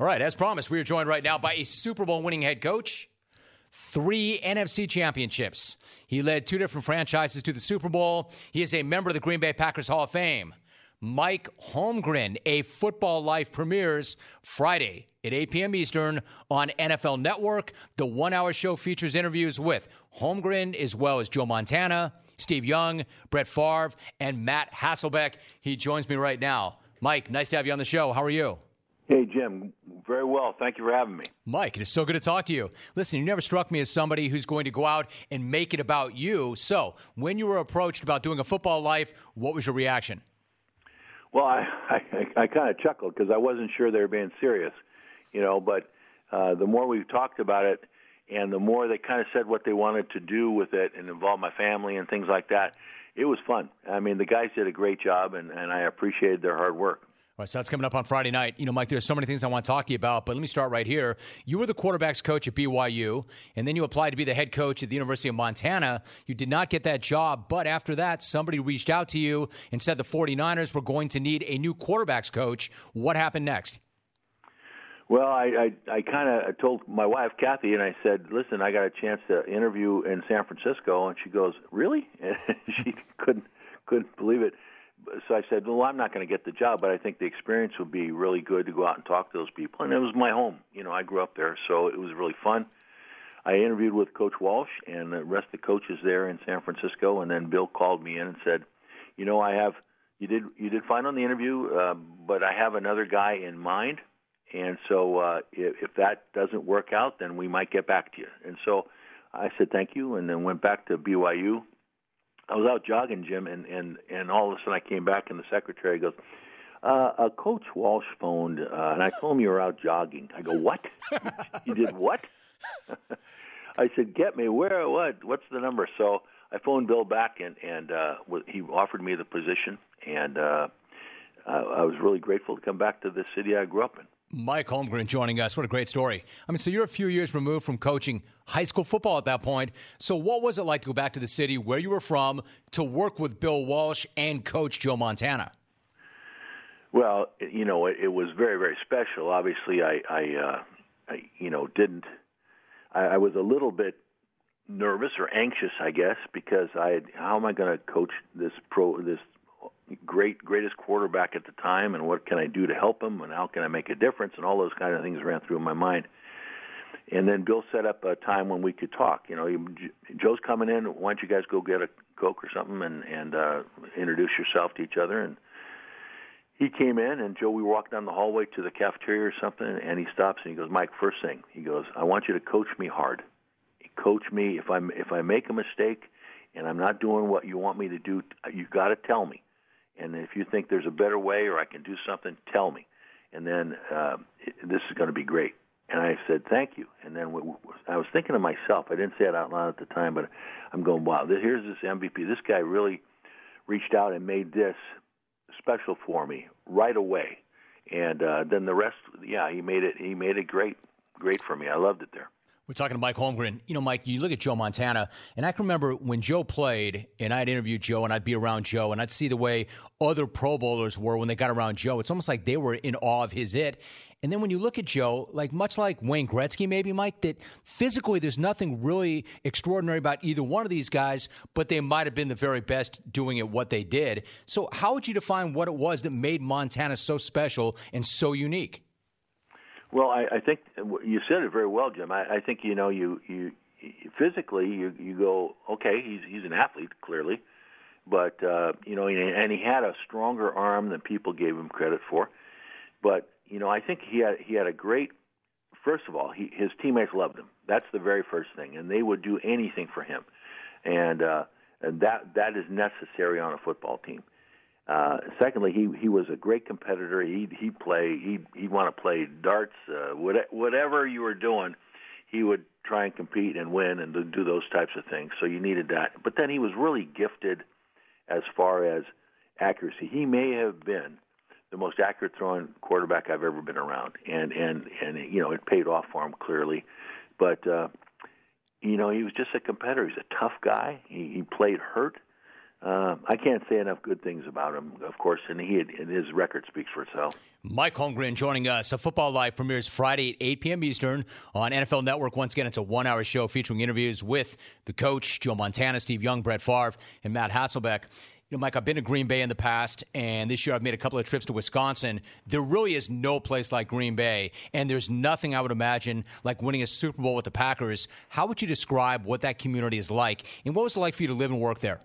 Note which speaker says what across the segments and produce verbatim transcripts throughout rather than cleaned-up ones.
Speaker 1: All right, as promised, we are joined right now by a Super Bowl winning head coach, three N F C championships. He led two different franchises to the Super Bowl. He is a member of the Green Bay Packers Hall of Fame. Mike Holmgren, A Football Life premieres Friday at eight p.m. Eastern on N F L Network. The one-hour show features interviews with Holmgren as well as Joe Montana, Steve Young, Brett Favre, and Matt Hasselbeck. He joins me right now. Mike, nice to have you on the show. How are you?
Speaker 2: Hey, Jim. Very well. Thank you for having me.
Speaker 1: Mike, it is so good to talk to you. Listen, you never struck me as somebody who's going to go out and make it about you. So when you were approached about doing A Football Life, what was your reaction?
Speaker 2: Well, I, I, I kind of chuckled because I wasn't sure they were being serious, you know, but uh, the more we've talked about it and the more they kind of said what they wanted to do with it and involve my family and things like that, it was fun. I mean, the guys did a great job, and, and I appreciated their hard work.
Speaker 1: All right, so that's coming up on Friday night. You know, Mike, there's so many things I want to talk to you about, but let me start right here. You were the quarterbacks coach at B Y U, and then you applied to be the head coach at the University of Montana. You did not get that job, but after that, somebody reached out to you and said the 49ers were going to need a new quarterbacks coach. What happened next?
Speaker 2: Well, I, I, I kind of told my wife, Kathy, and I said, listen, I got a chance to interview in San Francisco, and she goes, really? And she couldn't couldn't believe it. So I said, well, I'm not going to get the job, but I think the experience would be really good to go out and talk to those people. And it was my home. You know, I grew up there, so it was really fun. I interviewed with Coach Walsh and the rest of the coaches there in San Francisco, and then Bill called me in and said, you know, I have you did you did fine on the interview, uh, but I have another guy in mind, and so uh, if, if that doesn't work out, then we might get back to you. And so I said thank you, and then went back to B Y U. I was out jogging, Jim, and, and, and all of a sudden I came back, and the secretary goes, uh, uh, Coach Walsh phoned, uh, and I told him you were out jogging. I go, what? You did what? I said, get me, where, what, what's the number? So I phoned Bill back, and, and uh, he offered me the position, and uh, I was really grateful to come back to the city I grew up in.
Speaker 1: Mike Holmgren joining us. What a great story. I mean, so you're a few years removed from coaching high school football at that point. So what was it like to go back to the city where you were from to work with Bill Walsh and Coach Joe Montana?
Speaker 2: Well, you know, it, it was very, very special. Obviously, I, I, uh, I you know, didn't I, – I was a little bit nervous or anxious, I guess, because I had, how am I going to coach this pro this – great, greatest quarterback at the time, and what can I do to help him, and how can I make a difference, and all those kind of things ran through my mind. And then Bill set up a time when we could talk. You know, Joe's coming in, why don't you guys go get a Coke or something and, and uh, introduce yourself to each other. And he came in, and Joe, we walked down the hallway to the cafeteria or something, and he stops and he goes, Mike, first thing, he goes, I want you to coach me hard. Coach me. If, I'm, if I make a mistake and I'm not doing what you want me to do, you've got to tell me. And if you think there's a better way or I can do something, tell me. And then uh, it, this is going to be great. And I said, thank you. And then w- w- I was thinking to myself, I didn't say it out loud at the time, but I'm going, wow, this, here's this M V P. This guy really reached out and made this special for me right away. And uh, then the rest, yeah, he made it. He made it great, great for me. I loved it there.
Speaker 1: We're talking to Mike Holmgren. You know, Mike, you look at Joe Montana, and I can remember when Joe played, and I'd interview Joe, and I'd be around Joe, and I'd see the way other Pro Bowlers were when they got around Joe. It's almost like they were in awe of his it. And then when you look at Joe, like much like Wayne Gretzky maybe, Mike, that physically there's nothing really extraordinary about either one of these guys, but they might have been the very best doing it what they did. So how would you define what it was that made Montana so special and so unique?
Speaker 2: Well, I, I think you said it very well, Jim. I, I think, you know, you, you physically you, you go, okay, he's he's an athlete, clearly. But, uh, you know, and he had a stronger arm than people gave him credit for. But, you know, I think he had he had a great, first of all, he, his teammates loved him. That's the very first thing. And they would do anything for him. And, uh, and that that is necessary on a football team. Uh, secondly, he he was a great competitor. He he play he he'd want to play darts, uh, whatever you were doing, he would try and compete and win and do those types of things. So you needed that. But then he was really gifted as far as accuracy. He may have been the most accurate throwing quarterback I've ever been around, and and and you know it paid off for him clearly. But uh, you know he was just a competitor. He's a tough guy. He, he played hurt. uh, I can't say enough good things about him, of course, and he had, and his record speaks for itself.
Speaker 1: Mike Holmgren joining us. A Football Live premieres Friday at eight p.m. Eastern on N F L Network. Once again, it's a one-hour show featuring interviews with the coach, Joe Montana, Steve Young, Brett Favre, and Matt Hasselbeck. You know, Mike, I've been to Green Bay in the past, and this year I've made a couple of trips to Wisconsin. There really is no place like Green Bay, and there's nothing I would imagine like winning a Super Bowl with the Packers. How would you describe what that community is like, and what was it like for you to live and work there?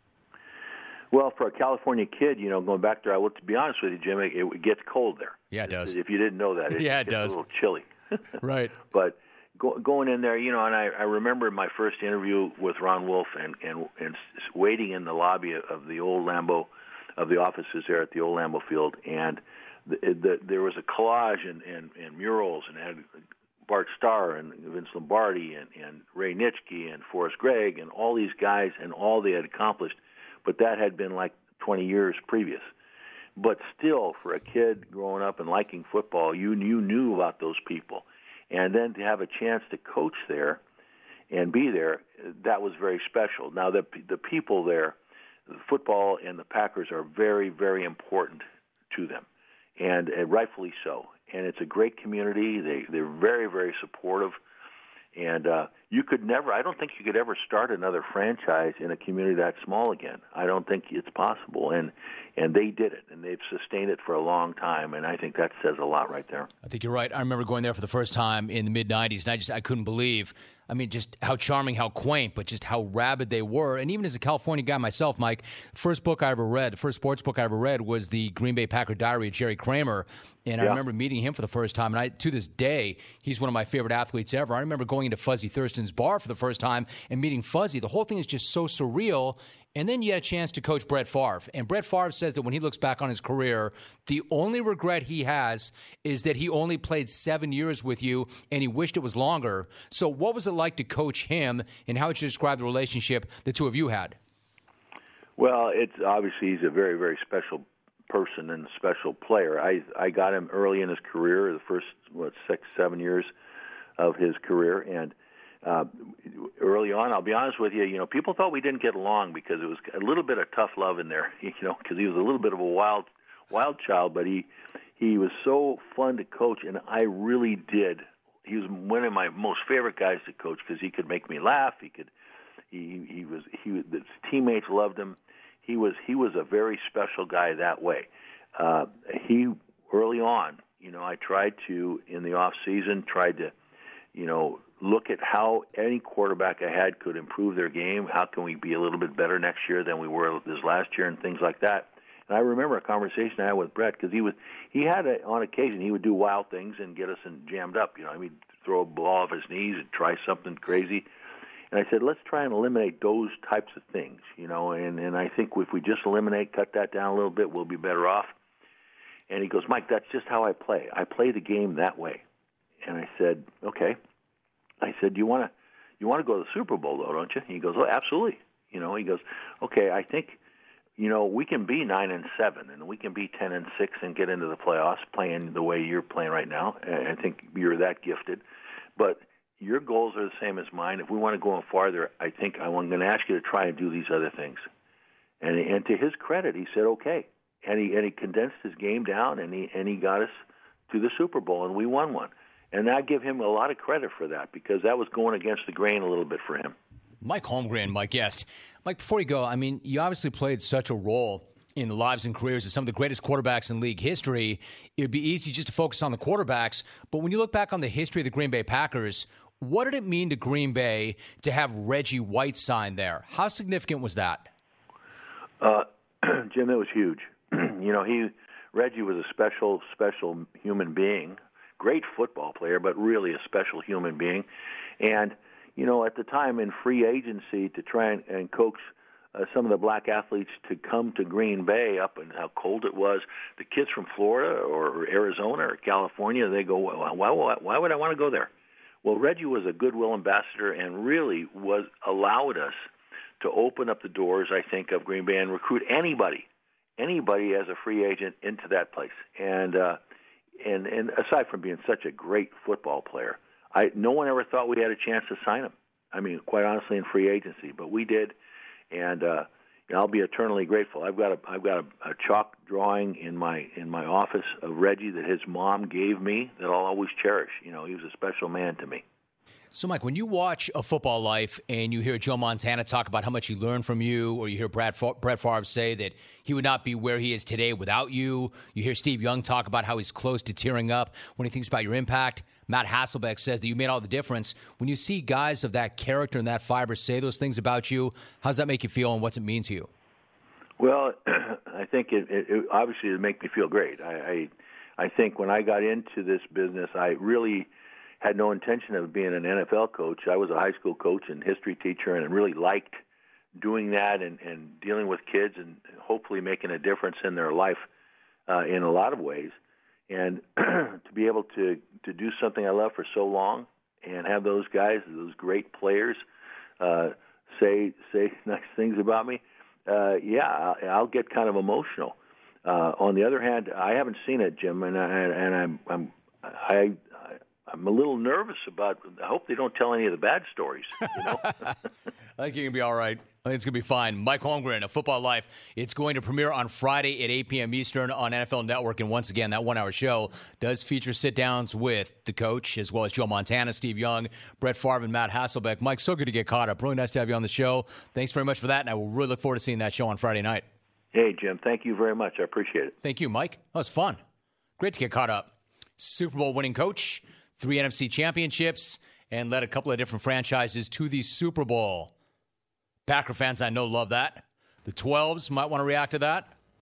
Speaker 2: Well, for a California kid, you know, going back there, I will, to be honest with you, Jim, it, it gets cold there.
Speaker 1: Yeah, it does.
Speaker 2: If you didn't know that, it,
Speaker 1: yeah, it
Speaker 2: gets
Speaker 1: does.
Speaker 2: a little chilly.
Speaker 1: Right.
Speaker 2: But go, going in there, you know, and I, I remember my first interview with Ron Wolf and, and, and waiting in the lobby of the old Lambeau, of the offices there at the old Lambeau Field, and the, the, there was a collage and, and, and murals, and it had Bart Starr and Vince Lombardi and, and Ray Nitschke and Forrest Gregg and all these guys and all they had accomplished. But that had been like twenty years previous. But still, for a kid growing up and liking football, you, you knew about those people. And then to have a chance to coach there and be there, that was very special. Now, the, the people there, the football and the Packers are very, very important to them, and, and rightfully so. And it's a great community. They, they're very, very supportive. And uh, you could never, I don't think you could ever start another franchise in a community that small again. I don't think it's possible. And and they did it, and they've sustained it for a long time, and I think that says a lot right there.
Speaker 1: I think you're right. I remember going there for the first time in the mid nineties, and I just I couldn't believe, I mean, just how charming, how quaint, but just how rabid they were. And even as a California guy myself, Mike, first book I ever read, the first sports book I ever read was the Green Bay Packer Diary of Jerry Kramer. And yeah. I remember meeting him for the first time. And I, to this day, he's one of my favorite athletes ever. I remember going into Fuzzy Thurston's bar for the first time and meeting Fuzzy. The whole thing is just so surreal. And then you had a chance to coach Brett Favre. And Brett Favre says that when he looks back on his career, the only regret he has is that he only played seven years with you and he wished it was longer. So what was it like to coach him, and how would you describe the relationship the two of you had?
Speaker 2: Well, it's obviously he's a very, very special person and special player. I I got him early in his career, the first, what, six, seven years of his career. And Uh, early on, I'll be honest with you, you know, people thought we didn't get along because it was a little bit of tough love in there, you know, because he was a little bit of a wild, wild child, but he, he was so fun to coach, and I really did. He was one of my most favorite guys to coach because he could make me laugh. He could, he, he was, he, his teammates loved him. He was, he was a very special guy that way. Uh, he early on, you know, I tried to in the off season, tried to, you know, look at how any quarterback I had could improve their game. How can we be a little bit better next year than we were this last year, and things like that. And I remember a conversation I had with Brett because he was he had a, on occasion he would do wild things and get us in, jammed up. You know, I mean, throw a ball off his knees and try something crazy. And I said, let's try and eliminate those types of things. You know, and and I think if we just eliminate, cut that down a little bit, we'll be better off. And he goes, Mike, that's just how I play. I play the game that way. And I said, okay. I said, you want to you want to go to the Super Bowl, though, don't you? He goes, oh, absolutely. You know, he goes, okay, I think, you know, we can be nine and seven, and we can be ten and six, and get into the playoffs playing the way you're playing right now. I think you're that gifted, but your goals are the same as mine. If we want to go on farther, I think I'm going to ask you to try and do these other things. And and to his credit, he said okay, and he and he condensed his game down, and he and he got us to the Super Bowl, and we won one. And I give him a lot of credit for that because that was going against the grain a little bit for him.
Speaker 1: Mike Holmgren, my guest. Mike, before you go, I mean, you obviously played such a role in the lives and careers of some of the greatest quarterbacks in league history. It would be easy just to focus on the quarterbacks. But when you look back on the history of the Green Bay Packers, what did it mean to Green Bay to have Reggie White signed there? How significant was that?
Speaker 2: Uh, Jim, it was huge. you know, he Reggie was a special, special human being. Great football player, but really a special human being. And, you know, at the time in free agency to try and, and coax uh, some of the black athletes to come to Green Bay up and how cold it was, the kids from Florida or Arizona or California, they go, why, why, why would I want to go there? Well, Reggie was a goodwill ambassador and really was allowed us to open up the doors, I think, of Green Bay and recruit anybody, anybody as a free agent into that place. And, uh, And, and aside from being such a great football player, I no one ever thought we had a chance to sign him. I mean, quite honestly, in free agency, but we did. And uh, I'll be eternally grateful. I've got a I've got a, a chalk drawing in my in my office of Reggie that his mom gave me that I'll always cherish. You know, he was a special man to me.
Speaker 1: So, Mike, when you watch A Football Life and you hear Joe Montana talk about how much he learned from you, or you hear Brad Fa- Brett Favre say that he would not be where he is today without you, you hear Steve Young talk about how he's close to tearing up when he thinks about your impact, Matt Hasselbeck says that you made all the difference. When you see guys of that character and that fiber say those things about you, how does that make you feel and what's it mean to you?
Speaker 2: Well, I think it, it, it obviously it make me feel great. I, I I think when I got into this business, I really had no intention of being an N F L coach. I was a high school coach and history teacher and really liked doing that and, and dealing with kids and hopefully making a difference in their life uh, in a lot of ways. And to be able to, to do something I love for so long and have those guys, those great players, uh, say say nice things about me, uh, yeah, I'll, I'll get kind of emotional. Uh, on the other hand, I haven't seen it, Jim, and, I, and I'm, I'm I. I'm a little nervous about. I hope they don't tell any of the bad stories. You know?
Speaker 1: I think you're gonna be all right. I think it's gonna be fine. Mike Holmgren, A Football Life. It's going to premiere on Friday at eight p.m. Eastern on N F L Network. And once again, that one-hour show does feature sit-downs with the coach, as well as Joe Montana, Steve Young, Brett Favre, and Matt Hasselbeck. Mike, so good to get caught up. Really nice to have you on the show. Thanks very much for that, and I will really look forward to seeing that show on Friday night.
Speaker 2: Hey, Jim. Thank you very much. I appreciate it.
Speaker 1: Thank you, Mike. That was fun. Great to get caught up. Super Bowl winning coach. Three N F C championships, and led a couple of different franchises to the Super Bowl. Packer fans, I know, love that. The twelves might want to react to that.